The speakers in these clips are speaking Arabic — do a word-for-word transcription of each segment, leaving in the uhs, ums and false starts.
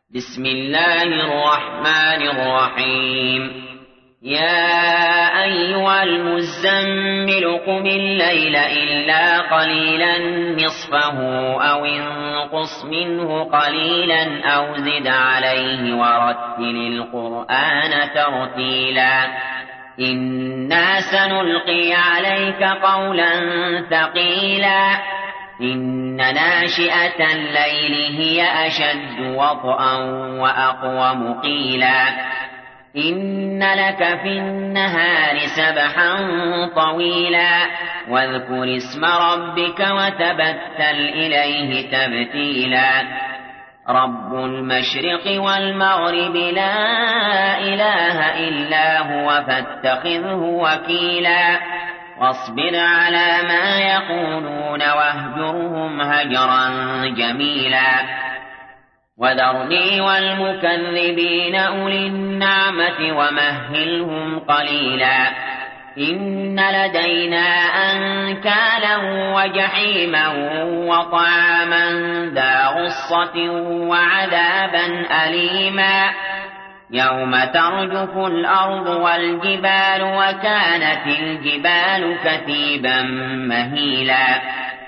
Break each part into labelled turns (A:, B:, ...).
A: بسم الله الرحمن الرحيم يا أيها المزمل قم الليل إلا قليلا نصفه أو انقص منه قليلا أو زد عليه ورتل القرآن ترتيلا إنا سنلقي عليك قولا ثقيلا إن ناشئة الليل هي أشد وطئا وأقوم قيلا إن لك في النهار سبحا طويلا واذكر اسم ربك وتبتل إليه تبتيلا رب المشرق والمغرب لا إله إلا هو فاتخذه وكيلا واصبر على ما يقولون واهجرهم هجرا جميلا وذرني والمكذبين أولي النعمة ومهلهم قليلا إن لدينا أنكالا وجحيما وطعاما ذا غصة وعذابا أليما يوم ترجف الأرض والجبال وكانت الجبال كثيبا مهيلا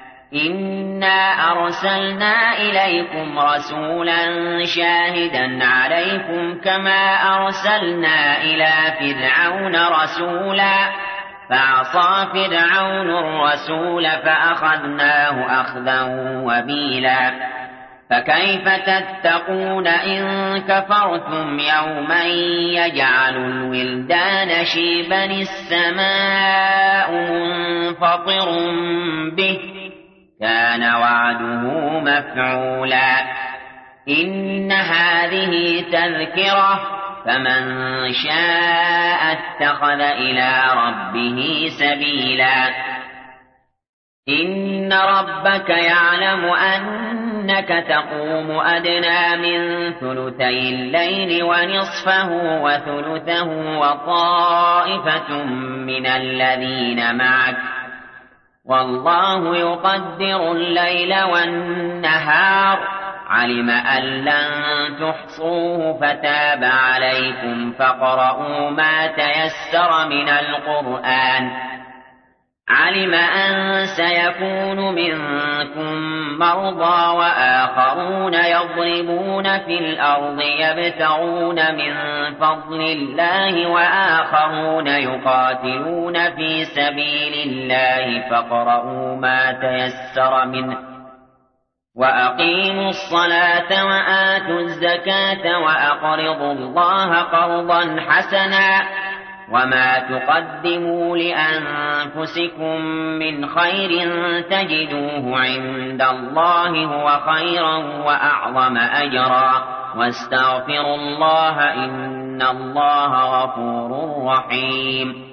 A: إنا أرسلنا إليكم رسولا شاهدا عليكم كما أرسلنا إلى فرعون رسولا فعصى فرعون الرسول فأخذناه أخذا وبيلا فكيف تتقون إن كفرتم يوما يجعل الولدان شيبا السماء منفطر به كان وعده مفعولا إن هذه تذكرة فمن شاء اتخذ إلى ربه سبيلا إن ربك يعلم أنك تقوم أدنى من ثلثي الليل ونصفه وثلثه وطائفة من الذين معك والله يقدر الليل والنهار علم أن لن تحصوه فتاب عليكم فاقرؤوا ما تيسر من القرآن علم أن سيكون منكم مرضى وآخرون يضربون في الأرض يبتغون من فضل الله وآخرون يقاتلون في سبيل الله فاقرؤوا ما تيسر منه وأقيموا الصلاة وآتوا الزكاة وأقرضوا الله قرضا حسنا وما تقدموا لأنفسكم من خير تجدوه عند الله هو خيرا وأعظم أجرا واستغفروا الله إن الله غفور رحيم